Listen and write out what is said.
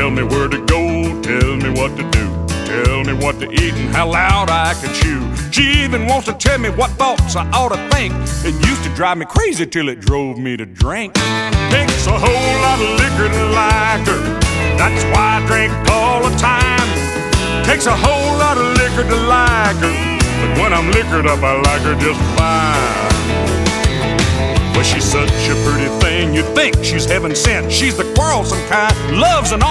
Tell me where to go, tell me what to do. Tell me what to eat and how loud I can chew. She even wants to tell me what thoughts I ought to think. It used to drive me crazy till it drove me to drink. Takes a whole lot of liquor to like her. That's why I drink all the time. Takes a whole lot of liquor to like her, but when I'm liquored up, I like her just fine. Well, she's such a pretty thing, you'd think she's heaven sent. She's the quarrelsome kind, loves an